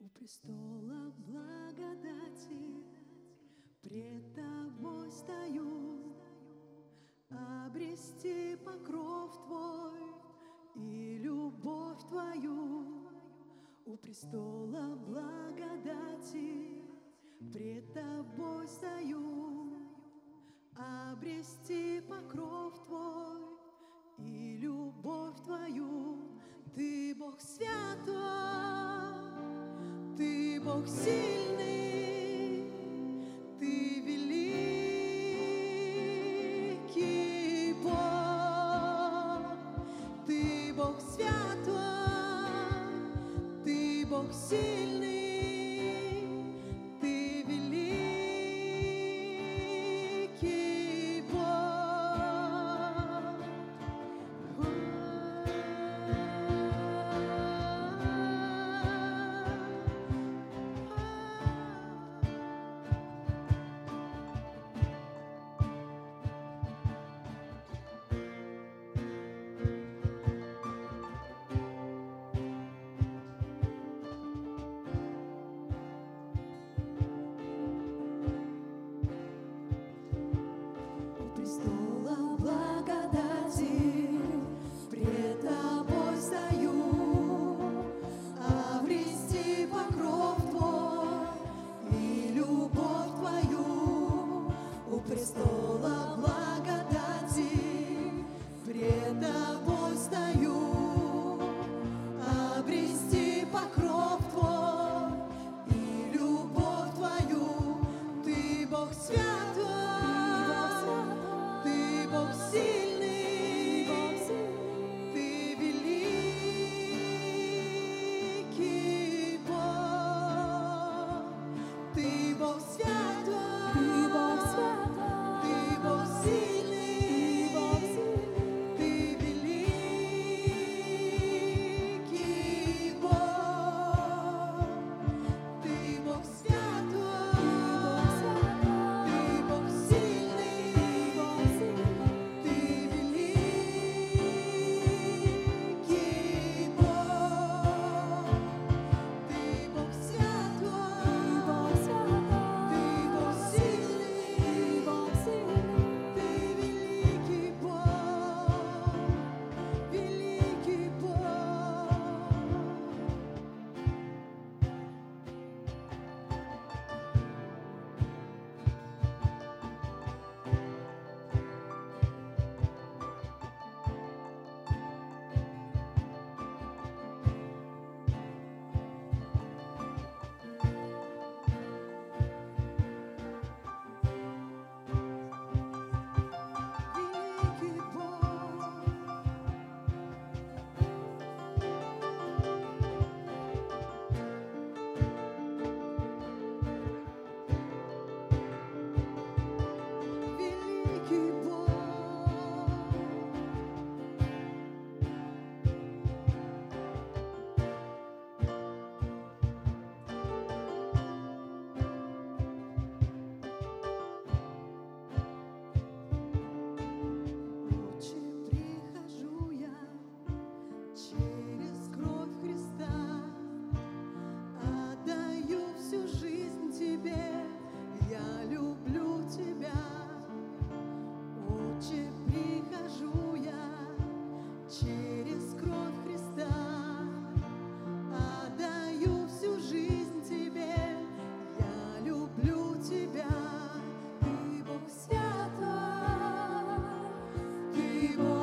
У престола благодати пред тобой стою, обрести покров твой и любовь твою. У престола благодати пред тобой стою, обрести покров твой и любовь твою. Ты Бог святой, ты Бог сильный, ты великий Бог. Ты Бог святой, ты Бог сильный, ты великий Бог. Престола благодати пред тобой стою, обрести покров твой и любовь твою. У престола благодати пред тобой стою, обрести покров твой и любовь твою. Ты Бог святой, ты Бог сильный, ты великий Бог. Ты Бог святой, ты Бог сильный, ты великий Бог. Ты Бог святой, ты Бог сильный, ты великий Бог. Ты Бог святой, ты Бог сильный, ты великий Бог, великий Бог. Великий Бог. Великий Бог. Отче, прихожу я через кровь Христа, отдаю всю жизнь Тебе, я люблю Тебя. Отче, прихожу я через кровь Христа, отдаю всю жизнь Тебе, я люблю Тебя. Ты Бог святой, ты Бог